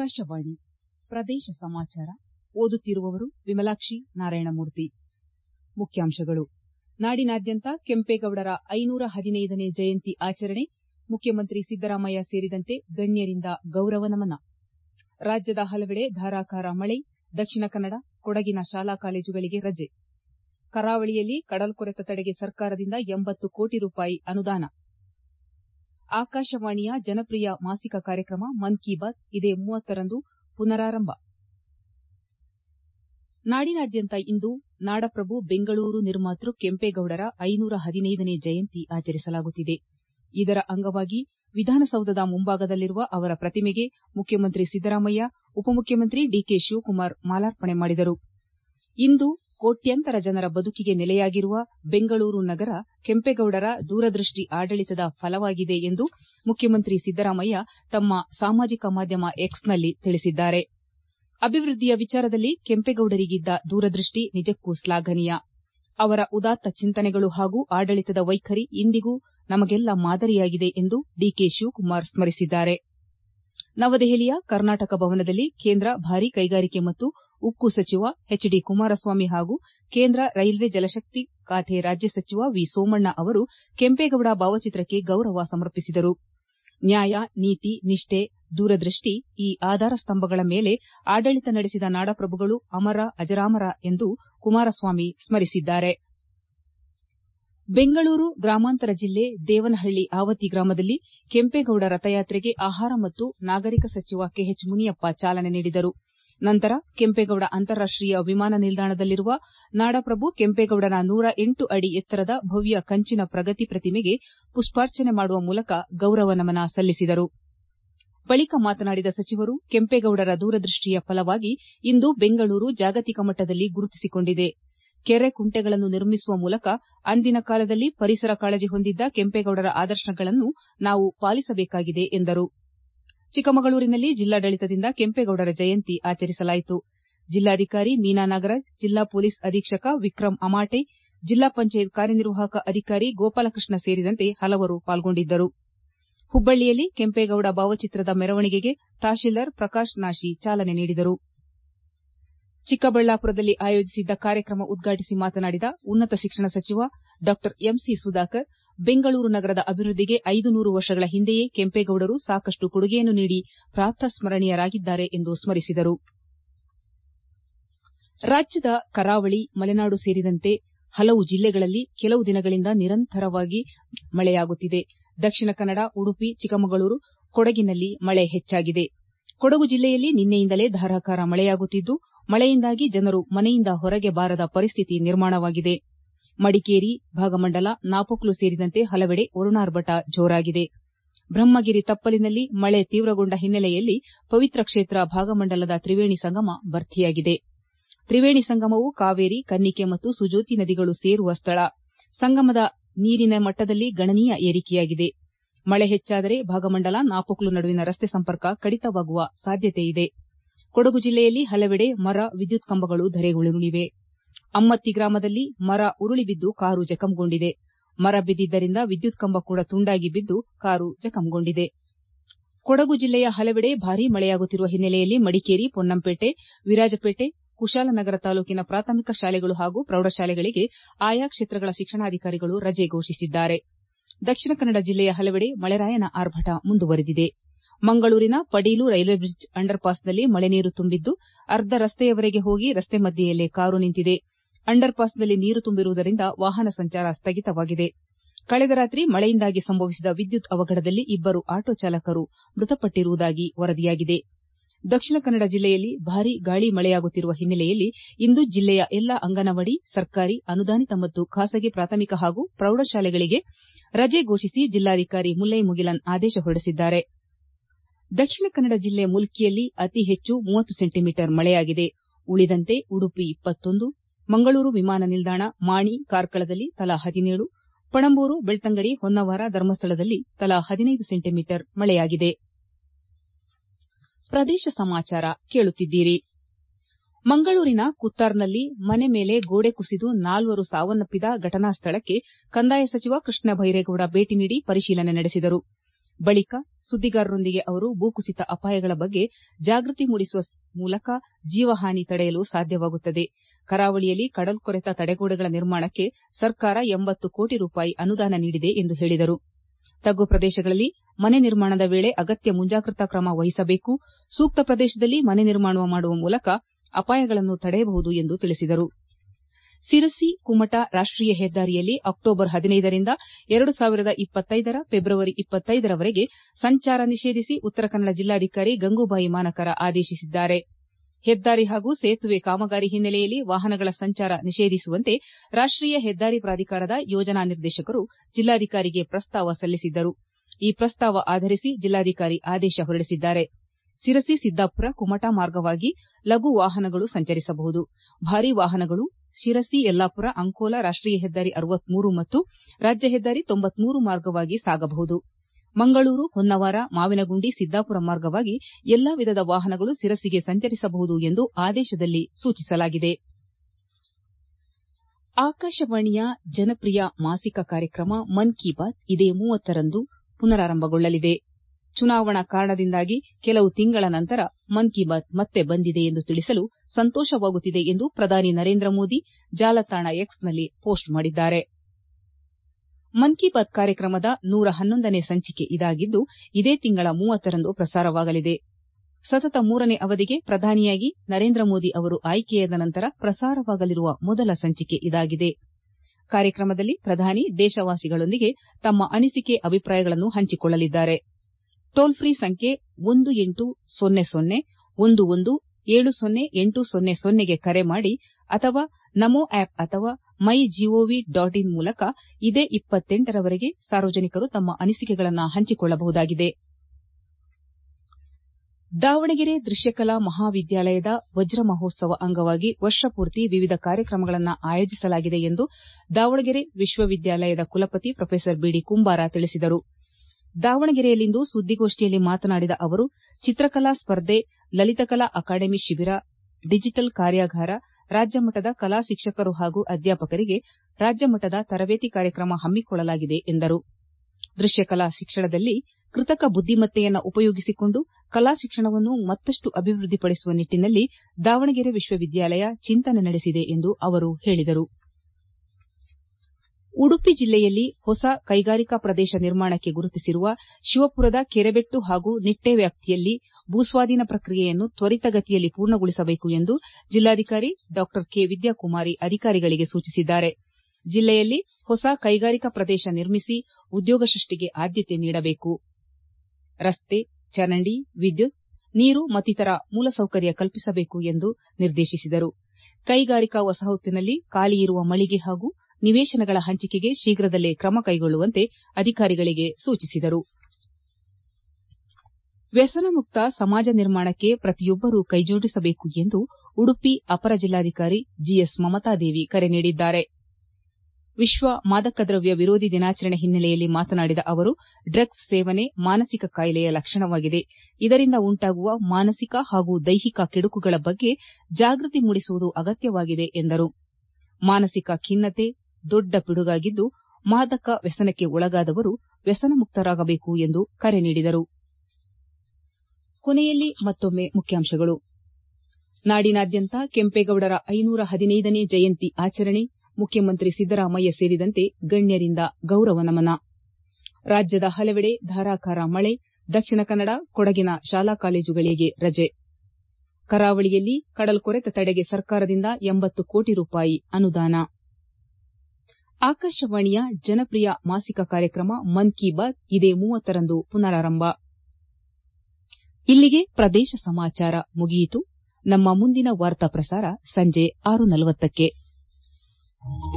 ಆಕಾಶವಾಣಿ ಪ್ರದೇಶ ಸಮಾಚಾರ ಓದುತ್ತಿರುವವರು ವಿಮಲಾಕ್ಷಿ ನಾರಾಯಣಮೂರ್ತಿ. ಮುಖ್ಯಾಂಶಗಳು. ನಾಡಿನಾದ್ಯಂತ ಕೆಂಪೇಗೌಡರ 515ನೇ ಜಯಂತಿ ಆಚರಣೆ, ಮುಖ್ಯಮಂತ್ರಿ ಸಿದ್ದರಾಮಯ್ಯ ಸೇರಿದಂತೆ ಗಣ್ಯರಿಂದ ಗೌರವ ನಮನ. ರಾಜ್ಯದ ಹಲವೆಡೆ ಧಾರಾಕಾರ ಮಳೆ, ದಕ್ಷಿಣ ಕನ್ನಡ, ಕೊಡಗಿನ ಶಾಲಾ ಕಾಲೇಜುಗಳಿಗೆ ರಜೆ. ಕರಾವಳಿಯಲ್ಲಿ ಕಡಲ್ಕೊರೆತ ತಡೆಗೆ ಸರ್ಕಾರದಿಂದ 80 ಕೋಟಿ ರೂಪಾಯಿ ಅನುದಾನ. ಆಕಾಶವಾಣಿಯ ಜನಪ್ರಿಯ ಮಾಸಿಕ ಕಾರ್ಯಕ್ರಮ ಮನ್ ಕಿ ಬಾತ್ ಇದೇ 30ರಂದು ಪುನರಾರಂಭ. ನಾಡಿನಾದ್ಯಂತ ಇಂದು ನಾಡಪ್ರಭು ಬೆಂಗಳೂರು ನಿರ್ಮಾತೃ ಕೆಂಪೇಗೌಡರ 515ನೇ ಜಯಂತಿ ಆಚರಿಸಲಾಗುತ್ತಿದೆ. ಇದರ ಅಂಗವಾಗಿ ವಿಧಾನಸೌಧದ ಮುಂಭಾಗದಲ್ಲಿರುವ ಅವರ ಪ್ರತಿಮೆಗೆ ಮುಖ್ಯಮಂತ್ರಿ ಸಿದ್ದರಾಮಯ್ಯ, ಉಪಮುಖ್ಯಮಂತ್ರಿ ಡಿಕೆ ಶಿವಕುಮಾರ್ ಮಾಲಾರ್ಪಣೆ ಮಾಡಿದರು. ಇಂದು ಕೋಟ್ಯಂತರ ಜನರ ಬದುಕಿಗೆ ನೆಲೆಯಾಗಿರುವ ಬೆಂಗಳೂರು ನಗರ ಕೆಂಪೇಗೌಡರ ದೂರದೃಷ್ಟಿ ಆಡಳಿತದ ಫಲವಾಗಿದೆ ಎಂದು ಮುಖ್ಯಮಂತ್ರಿ ಸಿದ್ದರಾಮಯ್ಯ ತಮ್ಮ ಸಾಮಾಜಿಕ ಮಾಧ್ಯಮ ಎಕ್ಸ್ನಲ್ಲಿ ತಿಳಿಸಿದ್ದಾರೆ. ಅಭಿವೃದ್ಧಿಯ ವಿಚಾರದಲ್ಲಿ ಕೆಂಪೇಗೌಡರಿಗಿದ್ದ ದೂರದೃಷ್ಟಿ ನಿಜಕ್ಕೂ ಶ್ಲಾಘನೀಯ. ಅವರ ಉದಾತ್ತ ಚಿಂತನೆಗಳು ಹಾಗೂ ಆಡಳಿತದ ವೈಖರಿ ಇಂದಿಗೂ ನಮಗೆಲ್ಲ ಮಾದರಿಯಾಗಿದೆ ಎಂದು ಡಿಕೆ ಶಿವಕುಮಾರ್ ಸ್ಮರಿಸಿದ್ದಾರೆ. ನವದೆಹಲಿಯ ಕರ್ನಾಟಕ ಭವನದಲ್ಲಿ ಕೇಂದ್ರ ಭಾರೀ ಕೈಗಾರಿಕೆ ಮತ್ತು ಉಕ್ಕು ಸಚಿವ ಎಚ್ ಡಿ ಕುಮಾರಸ್ವಾಮಿ ಹಾಗೂ ಕೇಂದ್ರ ರೈಲ್ವೆ ಜಲಶಕ್ತಿ ಖಾತೆ ರಾಜ್ಯ ಸಚಿವ ವಿ ಸೋಮಣ್ಣ ಅವರು ಕೆಂಪೇಗೌಡ ಭಾವಚಿತ್ರಕ್ಕೆ ಗೌರವ ಸಮರ್ಪಿಸಿದರು. ನ್ಯಾಯ, ನೀತಿ, ನಿಷ್ಠೆ, ದೂರದೃಷ್ಟಿ ಈ ಆಧಾರ ಸ್ತಂಭಗಳ ಮೇಲೆ ಆಡಳಿತ ನಡೆಸಿದ ನಾಡಪ್ರಭುಗಳು ಅಮರ, ಅಜರಾಮರ ಎಂದು ಕುಮಾರಸ್ವಾಮಿ ಸ್ಮರಿಸಿದ್ದಾರೆ. ಬೆಂಗಳೂರು ಗ್ರಾಮಾಂತರ ಜಿಲ್ಲೆ ದೇವನಹಳ್ಳಿ ಆವತಿ ಗ್ರಾಮದಲ್ಲಿ ಕೆಂಪೇಗೌಡ ರಥಯಾತ್ರೆಗೆ ಆಹಾರ ಮತ್ತು ನಾಗರಿಕ ಸಚಿವ ಕೆಎಚ್ ಮುನಿಯಪ್ಪ ಚಾಲನೆ ನೀಡಿದರು. ನಂತರ ಕೆಂಪೇಗೌಡ ಅಂತಾರಾಷ್ಟೀಯ ವಿಮಾನ ನಿಲ್ದಾಣದಲ್ಲಿರುವ ನಾಡಪ್ರಭು ಕೆಂಪೇಗೌಡನ 108 ಅಡಿ ಎತ್ತರದ ಭವ್ಯ ಕಂಚಿನ ಪ್ರಗತಿ ಪ್ರತಿಮೆಗೆ ಪುಷ್ಪಾರ್ಚನೆ ಮಾಡುವ ಮೂಲಕ ಗೌರವ ನಮನ ಸಲ್ಲಿಸಿದರು. ಬಳಿಕ ಮಾತನಾಡಿದ ಸಚಿವರು, ಕೆಂಪೇಗೌಡರ ದೂರದೃಷ್ಟಿಯ ಫಲವಾಗಿ ಇಂದು ಬೆಂಗಳೂರು ಜಾಗತಿಕ ಮಟ್ಟದಲ್ಲಿ ಗುರುತಿಸಿಕೊಂಡಿದೆ. ಕೆರೆ ಕುಂಟೆಗಳನ್ನು ನಿರ್ಮಿಸುವ ಮೂಲಕ ಅಂದಿನ ಕಾಲದಲ್ಲಿ ಪರಿಸರ ಕಾಳಜಿ ಹೊಂದಿದ್ದ ಕೆಂಪೇಗೌಡರ ಆದರ್ಶಗಳನ್ನು ನಾವು ಪಾಲಿಸಬೇಕಾಗಿದೆ ಎಂದರು. ಚಿಕ್ಕಮಗಳೂರಿನಲ್ಲಿ ಜಿಲ್ಲಾಡಳಿತದಿಂದ ಕೆಂಪೇಗೌಡರ ಜಯಂತಿ ಆಚರಿಸಲಾಯಿತು. ಜಿಲ್ಲಾಧಿಕಾರಿ ಮೀನಾ ನಾಗರಾಜ್, ಜಿಲ್ಲಾ ಪೊಲೀಸ್ ಅಧೀಕ್ಷಕ ವಿಕ್ರಂ ಅಮಾಟೆ, ಜಿಲ್ಲಾ ಪಂಚಾಯತ್ ಕಾರ್ಯನಿರ್ವಾಹಕ ಅಧಿಕಾರಿ ಗೋಪಾಲಕೃಷ್ಣ ಸೇರಿದಂತೆ ಹಲವರು ಪಾಲ್ಗೊಂಡಿದ್ದರು. ಹುಬ್ಬಳ್ಳಿಯಲ್ಲಿ ಕೆಂಪೇಗೌಡ ಭಾವಚಿತ್ರದ ಮೆರವಣಿಗೆಗೆ ತಹಶೀಲ್ದಾರ್ ಪ್ರಕಾಶ್ ನಾಶಿ ಚಾಲನೆ ನೀಡಿದರು. ಚಿಕ್ಕಬಳ್ಳಾಪುರದಲ್ಲಿ ಆಯೋಜಿಸಿದ್ದ ಕಾರ್ಯಕ್ರಮ ಉದ್ಘಾಟಿಸಿ ಮಾತನಾಡಿದ ಉನ್ನತ ಶಿಕ್ಷಣ ಸಚಿವ ಡಾ ಎಂಸಿ ಸುಧಾಕರ್, ಬೆಂಗಳೂರು ನಗರದ ಅಭಿವೃದ್ಧಿಗೆ 500 ವರ್ಷಗಳ ಹಿಂದೆಯೇ ಕೆಂಪೇಗೌಡರು ಸಾಕಷ್ಟು ಕೊಡುಗೆಯನ್ನು ನೀಡಿ ಪ್ರಾತಸ್ಮರಣೀಯರಾಗಿದ್ದಾರೆ ಎಂದು ಸ್ಮರಿಸಿದರು. ರಾಜ್ಯದ ಕರಾವಳಿ, ಮಲೆನಾಡು ಸೇರಿದಂತೆ ಹಲವು ಜಿಲ್ಲೆಗಳಲ್ಲಿ ಕೆಲವು ದಿನಗಳಿಂದ ನಿರಂತರವಾಗಿ ಮಳೆಯಾಗುತ್ತಿದೆ. ದಕ್ಷಿಣ ಕನ್ನಡ, ಉಡುಪಿ, ಚಿಕ್ಕಮಗಳೂರು, ಕೊಡಗಿನಲ್ಲಿ ಮಳೆ ಹೆಚ್ಚಾಗಿದೆ. ಕೊಡಗು ಜಿಲ್ಲೆಯಲ್ಲಿ ನಿನ್ನೆಯಿಂದಲೇ ಧಾರಾಕಾರ ಮಳೆಯಾಗುತ್ತಿದ್ದು, ಮಳೆಯಿಂದಾಗಿ ಜನರು ಮನೆಯಿಂದ ಹೊರಗೆ ಬಾರದ ಪರಿಸ್ಥಿತಿ ನಿರ್ಮಾಣವಾಗಿದೆ. ಮಡಿಕೇರಿ, ಭಾಗಮಂಡಲ, ನಾಪೊಕ್ಲು ಸೇರಿದಂತೆ ಹಲವೆಡೆ ವರುಣಾರ್ಭಟ ಜೋರಾಗಿದೆ. ಬ್ರಹ್ಮಗಿರಿ ತಪ್ಪಲಿನಲ್ಲಿ ಮಳೆ ತೀವ್ರಗೊಂಡ ಹಿನ್ನೆಲೆಯಲ್ಲಿ ಪವಿತ್ರ ಕ್ಷೇತ್ರ ಭಾಗಮಂಡಲದ ತ್ರಿವೇಣಿ ಸಂಗಮ ಭರ್ತಿಯಾಗಿದೆ. ತ್ರಿವೇಣಿ ಸಂಗಮವು ಕಾವೇರಿ, ಕನ್ನಿಕೆ ಮತ್ತು ಸುಜೋತಿ ನದಿಗಳು ಸೇರುವ ಸ್ಥಳ. ಸಂಗಮದ ನೀರಿನ ಮಟ್ಟದಲ್ಲಿ ಗಣನೀಯ ಏರಿಕೆಯಾಗಿದೆ. ಮಳೆ ಹೆಚ್ಚಾದರೆ ಭಾಗಮಂಡಲ, ನಾಪೊಕ್ಲು ನಡುವಿನ ರಸ್ತೆ ಸಂಪರ್ಕ ಕಡಿತವಾಗುವ ಸಾಧ್ಯತೆಯಿದೆ. ಕೊಡಗು ಜಿಲ್ಲೆಯಲ್ಲಿ ಹಲವೆಡೆ ಮರ, ವಿದ್ಯುತ್ ಕಂಬಗಳು ಧರೆಗುರುಳಿವೆ. ಅಮ್ಮತ್ತಿ ಗ್ರಾಮದಲ್ಲಿ ಮರ ಉರುಳಿ ಬಿದ್ದು ಕಾರು ಜಖಂಗೊಂಡಿದೆ. ಮರ ಬಿದ್ದಿದ್ದರಿಂದ ವಿದ್ಯುತ್ ಕಂಬ ಕೂಡ ತುಂಡಾಗಿ ಬಿದ್ದು ಕಾರು ಜಖಂಗೊಂಡಿದೆ. ಕೊಡಗು ಜಿಲ್ಲೆಯ ಹಲವೆಡೆ ಭಾರೀ ಮಳೆಯಾಗುತ್ತಿರುವ ಹಿನ್ನೆಲೆಯಲ್ಲಿ ಮಡಿಕೇರಿ, ಪೊನ್ನಂಪೇಟೆ, ವಿರಾಜಪೇಟೆ, ಕುಶಾಲನಗರ ತಾಲೂಕಿನ ಪ್ರಾಥಮಿಕ ಶಾಲೆಗಳು ಹಾಗೂ ಪ್ರೌಢಶಾಲೆಗಳಿಗೆ ಆಯಾ ಕ್ಷೇತ್ರಗಳ ಶಿಕ್ಷಣಾಧಿಕಾರಿಗಳು ರಜೆ ಘೋಷಿಸಿದ್ದಾರೆ. ದಕ್ಷಿಣ ಕನ್ನಡ ಜಿಲ್ಲೆಯ ಹಲವೆಡೆ ಮಳೆರಾಯನ ಆರ್ಭಟ ಮುಂದುವರೆದಿದೆ. ಮಂಗಳೂರಿನ ಪಡೀಲು ರೈಲ್ವೆ ಬ್ರಿಡ್ಜ್ ಅಂಡರ್ ಪಾಸ್ನಲ್ಲಿ ಮಳೆ ನೀರು ತುಂಬಿದ್ದು ಅರ್ಧ ರಸ್ತೆಯವರೆಗೆ ಹೋಗಿ ರಸ್ತೆ ಮಧ್ಯೆಯಲ್ಲೇ ಕಾರು ನಿಂತಿದೆ. ಅಂಡರ್ ಪಾಸ್ನಲ್ಲಿ ನೀರು ತುಂಬಿರುವುದರಿಂದ ವಾಹನ ಸಂಚಾರ ಸ್ಥಗಿತವಾಗಿದೆ. ಕಳೆದ ರಾತ್ರಿ ಮಳೆಯಿಂದಾಗಿ ಸಂಭವಿಸಿದ ವಿದ್ಯುತ್ ಅವಘಡದಲ್ಲಿ 2 ಆಟೋ ಚಾಲಕರು ಮೃತಪಟ್ಟಿರುವುದಾಗಿ ವರದಿಯಾಗಿದೆ. ದಕ್ಷಿಣ ಕನ್ನಡ ಜಿಲ್ಲೆಯಲ್ಲಿ ಭಾರೀ ಗಾಳಿ ಮಳೆಯಾಗುತ್ತಿರುವ ಹಿನ್ನೆಲೆಯಲ್ಲಿ ಇಂದು ಜಿಲ್ಲೆಯ ಎಲ್ಲಾ ಅಂಗನವಾಡಿ, ಸರ್ಕಾರಿ, ಅನುದಾನಿತ ಮತ್ತು ಖಾಸಗಿ ಪ್ರಾಥಮಿಕ ಹಾಗೂ ಪ್ರೌಢಶಾಲೆಗಳಿಗೆ ರಜೆ ಘೋಷಿಸಿ ಜಿಲ್ಲಾಧಿಕಾರಿ ಮುಲ್ಲೈ ಮುಗಿಲನ್ ಆದೇಶ ಹೊರಡಿಸಿದ್ದಾರೆ. ದಕ್ಷಿಣ ಕನ್ನಡ ಜಿಲ್ಲೆ ಮುಲ್ಕಿಯಲ್ಲಿ ಅತಿ ಹೆಚ್ಚು 30 ಸೆಂಟಿಮೀಟರ್ ಮಳೆಯಾಗಿದೆ. ಉಳಿದಂತೆ ಉಡುಪಿ 21, ಮಂಗಳೂರು ವಿಮಾನ ನಿಲ್ದಾಣ, ಮಾಣಿ, ಕಾರ್ಕಳದಲ್ಲಿ ತಲಾ 17, ಪಣಂಬೂರು, ಬೆಳ್ತಂಗಡಿ, ಹೊನ್ನವಾರ, ಧರ್ಮಸ್ಥಳದಲ್ಲಿ ತಲಾ 15 ಸೆಂಟಿಮೀಟರ್ ಮಳೆಯಾಗಿದೆ. ಪ್ರದೇಶ ಸಮಾಚಾರ ಕೇಳುತ್ತಿದ್ದೀರಿ. ಮಂಗಳೂರಿನ ಕುತ್ತಾರ್ನಲ್ಲಿ ಮನೆ ಮೇಲೆ ಗೋಡೆ ಕುಸಿದು 4 ಸಾವನ್ನಪ್ಪಿದ ಘಟನಾ ಸ್ಥಳಕ್ಕೆ ಕಂದಾಯ ಸಚಿವ ಕೃಷ್ಣ ಬೈರೇಗೌಡ ಭೇಟಿ ನೀಡಿ ಪರಿಶೀಲನೆ ನಡೆಸಿದರು. ಬಳಿಕ ಸುದ್ದಿಗಾರರೊಂದಿಗೆ ಅವರು ಭೂಕುಸಿತ ಅಪಾಯಗಳ ಬಗ್ಗೆ ಜಾಗೃತಿ ಮೂಡಿಸುವ ಮೂಲಕ ಜೀವಹಾನಿ ತಡೆಯಲು ಸಾಧ್ಯವಾಗುತ್ತದೆ. ಕರಾವಳಿಯಲ್ಲಿ ಕಡಲ್ಕೊರೆತ ತಡೆಗೋಡೆಗಳ ನಿರ್ಮಾಣಕ್ಕೆ ಸರ್ಕಾರ 80 ಕೋಟಿ ರೂಪಾಯಿ ಅನುದಾನ ನೀಡಿದೆ ಎಂದು ಹೇಳಿದರು. ತಗ್ಗು ಪ್ರದೇಶಗಳಲ್ಲಿ ಮನೆ ನಿರ್ಮಾಣದ ವೇಳೆ ಅಗತ್ಯ ಮುಂಜಾಗ್ರತಾ ಕ್ರಮ ವಹಿಸಬೇಕು. ಸೂಕ್ತ ಪ್ರದೇಶದಲ್ಲಿ ಮನೆ ನಿರ್ಮಾಣ ಮಾಡುವ ಮೂಲಕ ಅಪಾಯಗಳನ್ನು ತಡೆಯಬಹುದು ಎಂದು ತಿಳಿಸಿದರು. ಸಿರಸಿ ಕುಮಟಾ ರಾಷ್ಟೀಯ ಹೆದ್ದಾರಿಯಲ್ಲಿ ಅಕ್ಟೋಬರ್ 15ರಿಂದ 2025ರ ಫೆಬ್ರವರಿ 25ರವರೆಗೆ ಸಂಚಾರ ನಿಷೇಧಿಸಿ ಉತ್ತರ ಕನ್ನಡ ಜಿಲ್ಲಾಧಿಕಾರಿ ಗಂಗೂಬಾಯಿ ಮಾನಕರ ಆದೇಶಿಸಿದ್ದಾರೆ. ಹೆದ್ದಾರಿ ಹಾಗೂ ಸೇತುವೆ ಕಾಮಗಾರಿ ಹಿನ್ನೆಲೆಯಲ್ಲಿ ವಾಹನಗಳ ಸಂಚಾರ ನಿಷೇಧಿಸುವಂತೆ ರಾಷ್ಟೀಯ ಹೆದ್ದಾರಿ ಪ್ರಾಧಿಕಾರದ ಯೋಜನಾ ನಿರ್ದೇಶಕರು ಜಿಲ್ಲಾಧಿಕಾರಿಗೆ ಪ್ರಸ್ತಾವ ಸಲ್ಲಿಸಿದ್ದರು. ಈ ಪ್ರಸ್ತಾವ ಆಧರಿಸಿ ಜಿಲ್ಲಾಧಿಕಾರಿ ಆದೇಶ ಹೊರಡಿಸಿದ್ದಾರೆ. ಸಿರಸಿ ಸಿದ್ದಾಪುರ ಕುಮಟಾ ಮಾರ್ಗವಾಗಿ ಲಘು ವಾಹನಗಳು ಸಂಚರಿಸಬಹುದು. ಭಾರೀ ವಾಹನಗಳು ಶಿರಸಿ ಯಲ್ಲಾಪುರ ಅಂಕೋಲಾ ರಾಷ್ಟೀಯ ಹೆದ್ದಾರಿ 63 ಮತ್ತು ರಾಜ್ಯ ಹೆದ್ದಾರಿ 93 ಮಾರ್ಗವಾಗಿ ಸಾಗಬಹುದು. ಮಂಗಳೂರು ಹೊನ್ನವಾರ ಮಾವಿನಗುಂಡಿ ಸಿದ್ದಾಪುರ ಮಾರ್ಗವಾಗಿ ಎಲ್ಲಾ ವಿಧದ ವಾಹನಗಳು ಸಿರಸಿಗೆ ಸಂಚರಿಸಬಹುದು ಎಂದು ಆದೇಶದಲ್ಲಿ ಸೂಚಿಸಲಾಗಿದೆ. ಆಕಾಶವಾಣಿಯ ಜನಪ್ರಿಯ ಮಾಸಿಕ ಕಾರ್ಯಕ್ರಮ ಮನ್ ಕಿ ಬಾತ್ ಇದೇ 30ರಂದು ಪುನರಾರಂಭಗೊಳ್ಳಲಿದೆ. ಚುನಾವಣಾ ಕಾರಣದಿಂದಾಗಿ ಕೆಲವು ತಿಂಗಳ ನಂತರ ಮನ್ ಕಿ ಬಾತ್ ಮತ್ತೆ ಬಂದಿದೆ ಎಂದು ತಿಳಿಸಲು ಸಂತೋಷವಾಗುತ್ತಿದೆ ಎಂದು ಪ್ರಧಾನಿ ನರೇಂದ್ರ ಮೋದಿ ಜಾಲತಾಣ ಎಕ್ಸ್ನಲ್ಲಿ ಪೋಸ್ಟ್ ಮಾಡಿದ್ದಾರೆ. ಮನ್ ಕಿ ಬಾತ್ ಕಾರ್ಯಕ್ರಮದ 111ನೇ ಸಂಚಿಕೆ ಇದಾಗಿದ್ದು ಇದೇ ತಿಂಗಳ 30ರಂದು ಪ್ರಸಾರವಾಗಲಿದೆ. ಸತತ 3ನೇ ಅವಧಿಗೆ ಪ್ರಧಾನಿಯಾಗಿ ನರೇಂದ್ರ ಮೋದಿ ಅವರು ಆಯ್ಕೆಯಾದ ನಂತರ ಪ್ರಸಾರವಾಗಲಿರುವ ಮೊದಲ ಸಂಚಿಕೆ ಇದಾಗಿದೆ. ಕಾರ್ಯಕ್ರಮದಲ್ಲಿ ಪ್ರಧಾನಿ ದೇಶವಾಸಿಗಳೊಂದಿಗೆ ತಮ್ಮ ಅನಿಸಿಕೆ ಅಭಿಪ್ರಾಯಗಳನ್ನು ಹಂಚಿಕೊಳ್ಳಲಿದ್ದಾರೆ. ಟೋಲ್ ಫ್ರೀ ಸಂಖ್ಯೆ 180011708080ಗೆ ಕರೆ ಮಾಡಿ ಅಥವಾ ನಮೋ ಆಪ್ ಅಥವಾ ಮೈ ಜಿಒವಿ .ಇನ್ ಮೂಲಕ ಇದೇ 28ರವರೆಗೆ ಸಾರ್ವಜನಿಕರು ತಮ್ಮ ಅನಿಸಿಕೆಗಳನ್ನು ಹಂಚಿಕೊಳ್ಳಬಹುದಾಗಿದೆ. ದಾವಣಗೆರೆ ದೃಶ್ಯಕಲಾ ಮಹಾವಿದ್ಯಾಲಯದ ವಜ್ರ ಮಹೋತ್ಸವ ಅಂಗವಾಗಿ ವರ್ಷಪೂರ್ತಿ ವಿವಿಧ ಕಾರ್ಯಕ್ರಮಗಳನ್ನು ಆಯೋಜಿಸಲಾಗಿದೆ ಎಂದು ದಾವಣಗೆರೆ ವಿಶ್ವವಿದ್ಯಾಲಯದ ಕುಲಪತಿ ಪ್ರೊಫೆಸರ್ ಬಿಡಿ ಕುಂಬಾರ ತಿಳಿಸಿದರು. ದಾವಣಗೆರೆಯಲ್ಲಿಂದು ಸುದ್ದಿಗೋಷ್ಠಿಯಲ್ಲಿ ಮಾತನಾಡಿದ ಅವರು, ಚಿತ್ರಕಲಾ ಸ್ಪರ್ಧೆ, ಲಲಿತಕಲಾ ಅಕಾಡೆಮಿ ಶಿಬಿರ, ಡಿಜಿಟಲ್ ಕಾರ್ಯಾಗಾರ, ರಾಜ್ಯಮಟ್ಟದ ಕಲಾ ಶಿಕ್ಷಕರು ಹಾಗೂ ಅಧ್ಯಾಪಕರಿಗೆ ರಾಜ್ಯಮಟ್ಟದ ತರಬೇತಿ ಕಾರ್ಯಕ್ರಮ ಹಮ್ಮಿಕೊಳ್ಳಲಾಗಿದೆ ಎಂದರು. ದೃಶ್ಯಕಲಾ ಶಿಕ್ಷಣದಲ್ಲಿ ಕೃತಕ ಬುದ್ದಿಮತ್ತೆಯನ್ನು ಉಪಯೋಗಿಸಿಕೊಂಡು ಕಲಾ ಶಿಕ್ಷಣವನ್ನು ಮತ್ತಷ್ಟು ಅಭಿವೃದ್ಧಿಪಡಿಸುವ ನಿಟ್ಟಿನಲ್ಲಿ ದಾವಣಗೆರೆ ವಿಶ್ವವಿದ್ಯಾಲಯ ಚಿಂತನೆ ನಡೆಸಿದೆ ಎಂದು ಅವರು ಹೇಳಿದರು. ಉಡುಪಿ ಜಿಲ್ಲೆಯಲ್ಲಿ ಹೊಸ ಕೈಗಾರಿಕಾ ಪ್ರದೇಶ ನಿರ್ಮಾಣಕ್ಕೆ ಗುರುತಿಸಿರುವ ಶಿವಪುರದ ಕೆರೆಬೆಟ್ಟು ಹಾಗೂ ನಿಟ್ಟೆ ವ್ಯಾಪ್ತಿಯಲ್ಲಿ ಭೂಸ್ವಾಧೀನ ಪ್ರಕ್ರಿಯೆಯನ್ನು ತ್ವರಿತಗತಿಯಲ್ಲಿ ಪೂರ್ಣಗೊಳಿಸಬೇಕು ಎಂದು ಜಿಲ್ಲಾಧಿಕಾರಿ ಡಾ ಕೆ. ವಿದ್ಯಾಕುಮಾರಿ ಅಧಿಕಾರಿಗಳಿಗೆ ಸೂಚಿಸಿದ್ದಾರೆ. ಜಿಲ್ಲೆಯಲ್ಲಿ ಹೊಸ ಕೈಗಾರಿಕಾ ಪ್ರದೇಶ ನಿರ್ಮಿಸಿ ಉದ್ಯೋಗ ಸೃಷ್ಟಿಗೆ ಆದ್ಯತೆ ನೀಡಬೇಕು. ರಸ್ತೆ, ಚರಂಡಿ, ವಿದ್ಯುತ್, ನೀರು ಮತ್ತಿತರ ಮೂಲಸೌಕರ್ಯ ಕಲ್ಪಿಸಬೇಕು ಎಂದು ನಿರ್ದೇಶಿಸಿದರು. ಕೈಗಾರಿಕಾ ವಸಾಹತಿನಲ್ಲಿ ಖಾಲಿಯಿರುವ ಮಳಿಗೆ ಹಾಗೂ ನಿವೇಶನಗಳ ಹಂಚಿಕೆಗೆ ಶೀಘ್ರದಲ್ಲೇ ಕ್ರಮ ಕೈಗೊಳ್ಳುವಂತೆ ಅಧಿಕಾರಿಗಳಿಗೆ ಸೂಚಿಸಿದರು. ವ್ಯಸನಮುಕ್ತ ಸಮಾಜ ನಿರ್ಮಾಣಕ್ಕೆ ಪ್ರತಿಯೊಬ್ಬರೂ ಕೈಜೋಡಿಸಬೇಕು ಎಂದು ಉಡುಪಿ ಅಪರ ಜಿಲ್ಲಾಧಿಕಾರಿ ಜಿಎಸ್ ಮಮತಾದೇವಿ ಕರೆ ನೀಡಿದ್ದಾರೆ. ವಿಶ್ವ ಮಾದಕ ದ್ರವ್ಯ ವಿರೋಧಿ ದಿನಾಚರಣೆ ಹಿನ್ನೆಲೆಯಲ್ಲಿ ಮಾತನಾಡಿದ ಅವರು, ಡ್ರಗ್ಸ್ ಸೇವನೆ ಮಾನಸಿಕ ಕಾಯಿಲೆಯ ಲಕ್ಷಣವಾಗಿದೆ. ಇದರಿಂದ ಉಂಟಾಗುವ ಮಾನಸಿಕ ಹಾಗೂ ದೈಹಿಕ ಕೆಡುಕುಗಳ ಬಗ್ಗೆ ಜಾಗೃತಿ ಮೂಡಿಸುವುದು ಅಗತ್ಯವಾಗಿದೆ ಎಂದರು. ಮಾನಸಿಕ ಖಿನ್ನತೆ ದೊಡ್ಡ ಪಿಡುಗಾಗಿದ್ದು, ಮಾದಕ ವ್ಯಸನಕ್ಕೆ ಒಳಗಾದವರು ವ್ಯಸನಮುಕ್ತರಾಗಬೇಕು ಎಂದು ಕರೆ ನೀಡಿದರು. ಕೊನೆಯಲ್ಲಿ ಮತ್ತೊಮ್ಮೆ ಮುಖ್ಯಾಂಶಗಳು. ನಾಡಿನಾದ್ಯಂತ ಕೆಂಪೇಗೌಡರ 515ನೇ ಜಯಂತಿ ಆಚರಣೆ, ಮುಖ್ಯಮಂತ್ರಿ ಸಿದ್ದರಾಮಯ್ಯ ಸೇರಿದಂತೆ ಗಣ್ಯರಿಂದ ಗೌರವ ನಮನ. ರಾಜ್ಯದ ಹಲವೆಡೆ ಧಾರಾಕಾರ ಮಳೆ, ದಕ್ಷಿಣ ಕನ್ನಡ, ಕೊಡಗಿನ ಶಾಲಾ ಕಾಲೇಜುಗಳಿಗೆ ರಜೆ. ಕರಾವಳಿಯಲ್ಲಿ ಕಡಲ್ಕೊರೆತ ತಡೆಗೆ ಸರ್ಕಾರದಿಂದ 80 ಕೋಟಿ ರೂಪಾಯಿ ಅನುದಾನ. ಆಕಾಶವಾಣಿಯ ಜನಪ್ರಿಯ ಮಾಸಿಕ ಕಾರ್ಯಕ್ರಮ ಮನ್ ಕಿ ಬಾತ್ ಇದೇ 30ರಂದು ಪುನರಾರಂಭ. ಇಲ್ಲಿಗೆ ಪ್ರದೇಶ ಸಮಾಚಾರ ಮುಗಿಯಿತು. ನಮ್ಮ ಮುಂದಿನ ವಾರ್ತಾ ಪ್ರಸಾರ ಸಂಜೆ 6:40ಕ್ಕೆ.